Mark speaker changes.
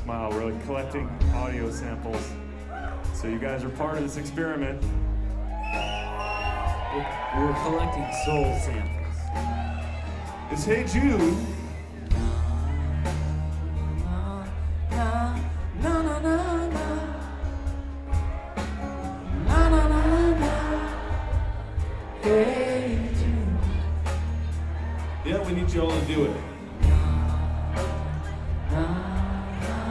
Speaker 1: Smile. We're collecting audio samples. So you guys are part of this experiment.
Speaker 2: We're collecting soul samples.
Speaker 1: It's Hey Jude.
Speaker 2: Hey Jude.
Speaker 1: Yeah, we need you all to do it.